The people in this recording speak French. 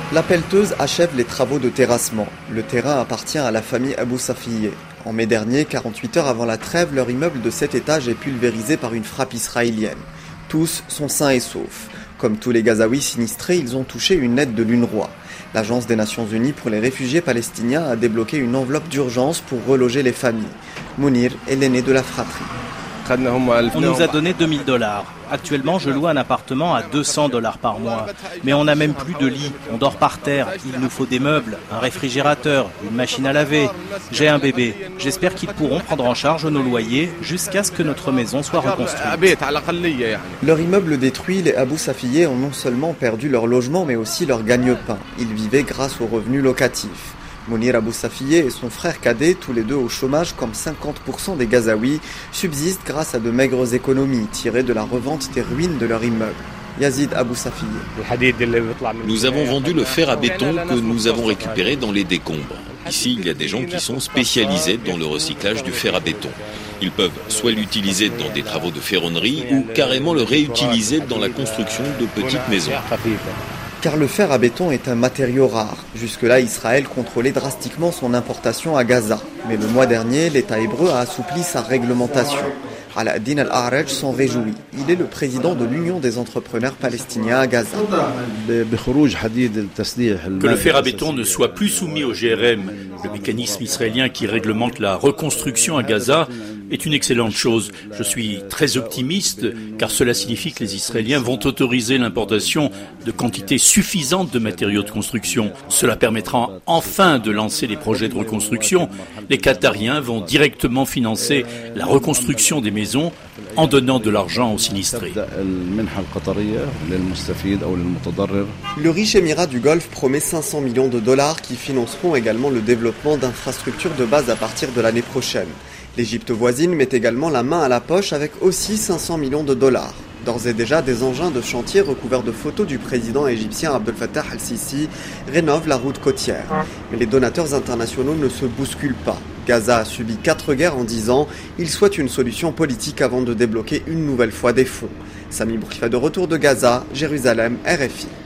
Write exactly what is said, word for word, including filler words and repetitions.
La pelleteuse achève les travaux de terrassement. Le terrain appartient à la famille Abou Safiye. En mai dernier, quarante-huit heures avant la trêve, leur immeuble de sept étages est pulvérisé par une frappe israélienne. Tous sont sains et saufs. Comme tous les Gazaouis sinistrés, ils ont touché une aide de l'UNRWA. L'Agence des Nations Unies pour les réfugiés palestiniens a débloqué une enveloppe d'urgence pour reloger les familles. Mounir est l'aîné de la fratrie. On nous a donné deux mille dollars. Actuellement, je loue un appartement à deux cents dollars par mois. Mais on n'a même plus de lit. On dort par terre. Il nous faut des meubles, un réfrigérateur, une machine à laver. J'ai un bébé. J'espère qu'ils pourront prendre en charge nos loyers jusqu'à ce que notre maison soit reconstruite. Leur immeuble détruit, les Abou Safiye ont non seulement perdu leur logement, mais aussi leur gagne-pain. Ils vivaient grâce aux revenus locatifs. Mounir Abou Safiye et son frère cadet, tous les deux au chômage comme cinquante pour cent des Gazaouis, subsistent grâce à de maigres économies tirées de la revente des ruines de leur immeuble. Yazid Abou Safiye. Nous avons vendu le fer à béton que nous avons récupéré dans les décombres. Ici, il y a des gens qui sont spécialisés dans le recyclage du fer à béton. Ils peuvent soit l'utiliser dans des travaux de ferronnerie ou carrément le réutiliser dans la construction de petites maisons. Car le fer à béton est un matériau rare. Jusque-là, Israël contrôlait drastiquement son importation à Gaza. Mais le mois dernier, l'État hébreu a assoupli sa réglementation. Al-Adin Al-A'raj s'en réjouit. Il est le président de l'Union des entrepreneurs palestiniens à Gaza. Que le fer à béton ne soit plus soumis au G R M, le mécanisme israélien qui réglemente la reconstruction à Gaza, est une excellente chose. Je suis très optimiste car cela signifie que les Israéliens vont autoriser l'importation de quantités suffisantes de matériaux de construction. Cela permettra enfin de lancer les projets de reconstruction. Les Qatariens vont directement financer la reconstruction des maisons en donnant de l'argent aux sinistrés. Le riche émirat du Golfe promet cinq cents millions de dollars qui financeront également le développement d'infrastructures de base à partir de l'année prochaine. L'Égypte voisine met également la main à la poche avec aussi cinq cents millions de dollars. D'ores et déjà, des engins de chantier recouverts de photos du président égyptien Abdel Fattah al-Sisi rénovent la route côtière. Mais les donateurs internationaux ne se bousculent pas. Gaza a subi quatre guerres en dix ans. Ils souhaitent une solution politique avant de débloquer une nouvelle fois des fonds. Sami Bourkifa de retour de Gaza, Jérusalem, R F I.